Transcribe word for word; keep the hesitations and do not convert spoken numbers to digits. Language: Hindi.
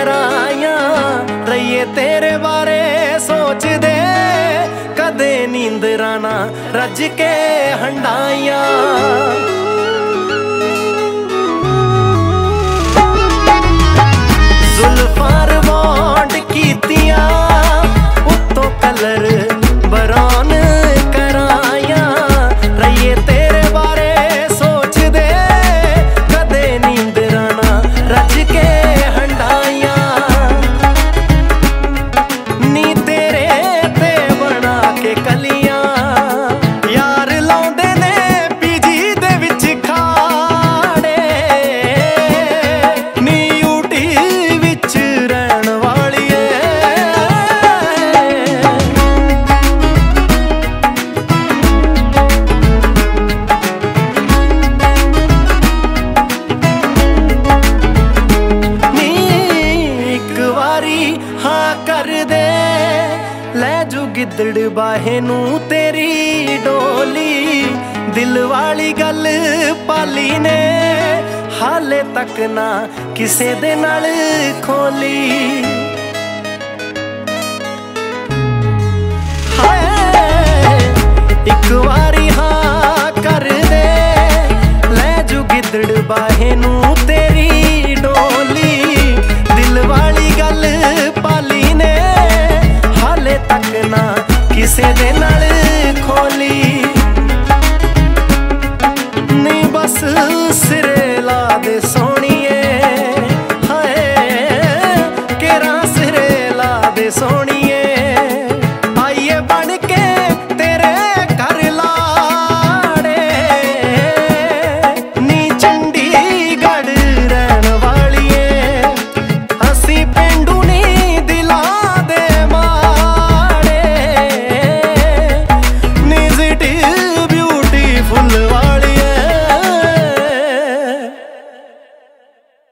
कराया रहिए तेरे बारे सोच दे कदे नींदरां ना रज के हंडाइया। जुल्फां रिबॉन्ड कीतियां उत्तों कलर बरौन कराया रहिए तेरे बारे सोच दे कदे नींदरां ना रज के हंडाइया। नी तेरे ते बना के कलियां यार लाउंदे ने पीजी दे विच खाड़े नी यूटी विच रहन वालिए। नी एक वारी हाँ कर दे ले जू गिद्दड़ बाहे नू तेरी डोली दिल वाली गल पाली ने हाले तक ना किसे दे नाल खोली। हाय एक वारी हाँ कर दे ले जू गिद्दड़ बाहे नू तेरी डोली दिल वाली गल पाली ने हाले तक ना किसे दे नाल खोली। नी बस सिरे ला दे सो